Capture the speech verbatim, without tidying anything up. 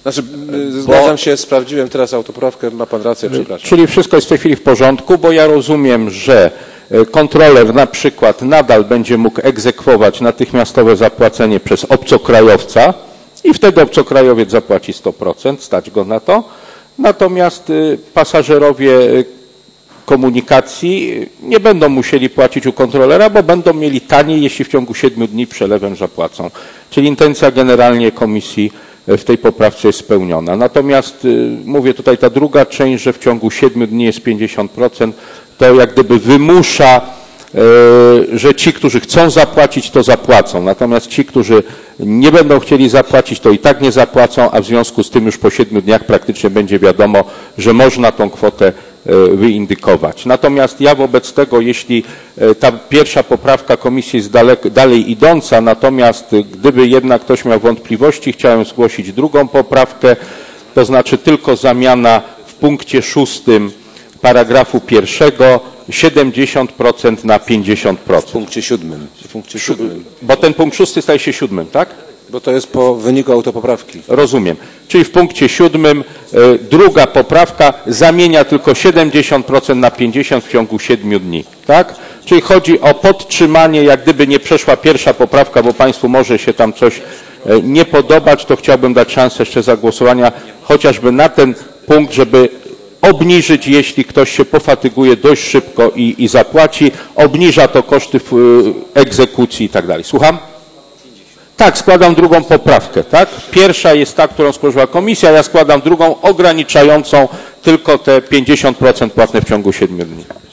Znaczy, zgadzam bo, się, sprawdziłem teraz autopoprawkę, ma pan rację, przepraszam. Czyli wszystko jest w tej chwili w porządku, bo ja rozumiem, że kontroler na przykład nadal będzie mógł egzekwować natychmiastowe zapłacenie przez obcokrajowca i wtedy obcokrajowiec zapłaci sto procent, stać go na to. Natomiast pasażerowie komunikacji nie będą musieli płacić u kontrolera, bo będą mieli taniej, jeśli w ciągu siedmiu dni przelewem zapłacą. Czyli intencja generalnie komisji w tej poprawce jest spełniona. Natomiast mówię tutaj ta druga część, że w ciągu siedmiu dni jest pięćdziesiąt procent, to jak gdyby wymusza, że ci, którzy chcą zapłacić, to zapłacą. Natomiast ci, którzy nie będą chcieli zapłacić, to i tak nie zapłacą, a w związku z tym już po siedmiu dniach praktycznie będzie wiadomo, że można tą kwotę wyindykować. Natomiast ja wobec tego, jeśli ta pierwsza poprawka komisji jest daleko, dalej idąca, natomiast gdyby jednak ktoś miał wątpliwości, chciałem zgłosić drugą poprawkę, to znaczy tylko zamiana w punkcie szóstym paragrafu pierwszego siedemdziesiąt procent na pięćdziesiąt procent. W punkcie siódmym. W punkcie siódmym. Bo ten punkt szósty staje się siódmym, tak? Bo to jest po wyniku autopoprawki. Rozumiem. Czyli w punkcie siódmym y, druga poprawka zamienia tylko siedemdziesiąt procent na pięćdziesiąt procent w ciągu siedmiu dni. Tak? Czyli chodzi o podtrzymanie, jak gdyby nie przeszła pierwsza poprawka, bo Państwu może się tam coś y, nie podobać, to chciałbym dać szansę jeszcze zagłosowania chociażby na ten punkt, żeby obniżyć, jeśli ktoś się pofatyguje dość szybko i, i zapłaci, obniża to koszty w, y, egzekucji i tak dalej. Słucham? Tak, składam drugą poprawkę, tak? Pierwsza jest ta, którą złożyła komisja, ja składam drugą ograniczającą tylko te pięćdziesiąt procent płatne w ciągu siedmiu dni.